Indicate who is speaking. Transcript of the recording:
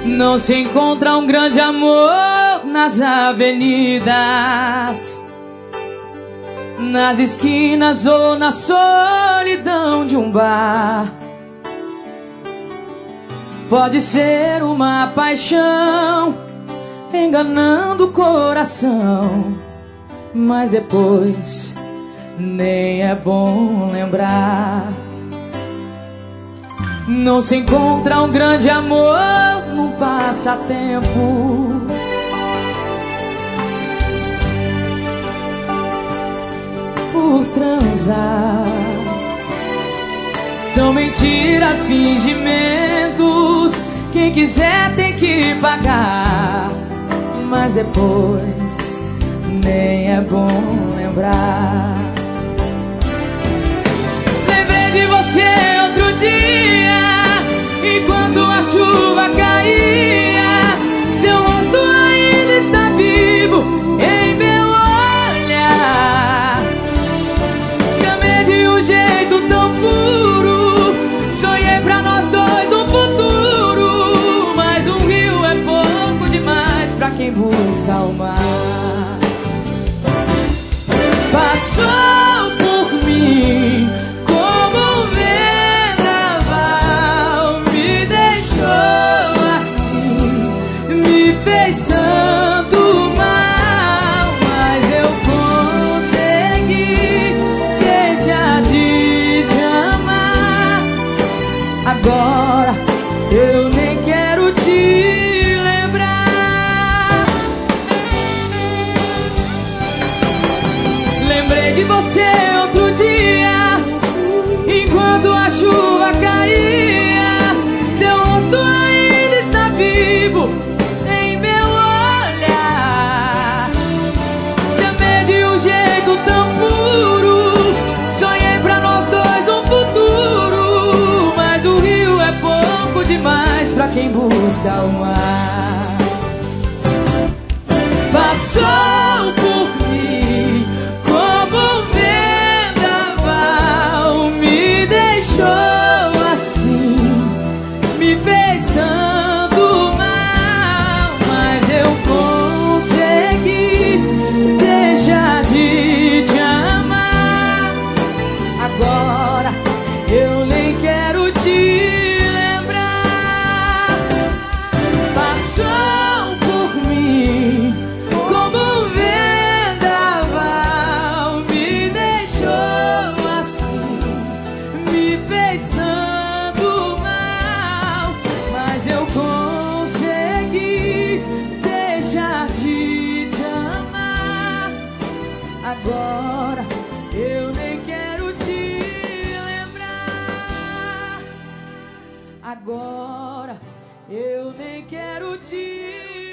Speaker 1: Não se encontra um grande amor nas avenidas, nas esquinas ou na solidão de um bar. Pode ser uma paixão enganando o coração, mas depois nem é bom lembrar. Não se encontra um grande amor no passatempo, por transar. São mentiras, fingimentos, quem quiser tem que pagar, mas depois nem é bom lembrar. Lembrei de você outro dia, enquanto a chuva caía. Seu rosto ainda está vivo em meu olhar. Te amei de um jeito tão puro, sonhei pra nós dois um futuro, mas um rio é pouco demais pra quem busca o mar. Passou por mim como um vendaval, me deixou assim, me fez tanto mal, mas eu consegui deixar de te amar. Agora eu nem quero te lembrar. Lembrei de você outro dia, enquanto a chuva caía. Seu rosto ainda está vivo em meu olhar. Te amei de um jeito tão puro, sonhei pra nós dois um futuro, mas o rio é pouco demais pra quem busca o mar. Passou por mim como um vendaval, me deixou assim, me fez tanto mal, mas eu consegui deixar de te amar. Agora eu nem quero te lembrar. Passou por mim como um vendaval, me deixou assim, me fez tanto mal, mas eu consegui deixar de te amar. Agora eu nem quero te lembrar. Agora eu nem quero te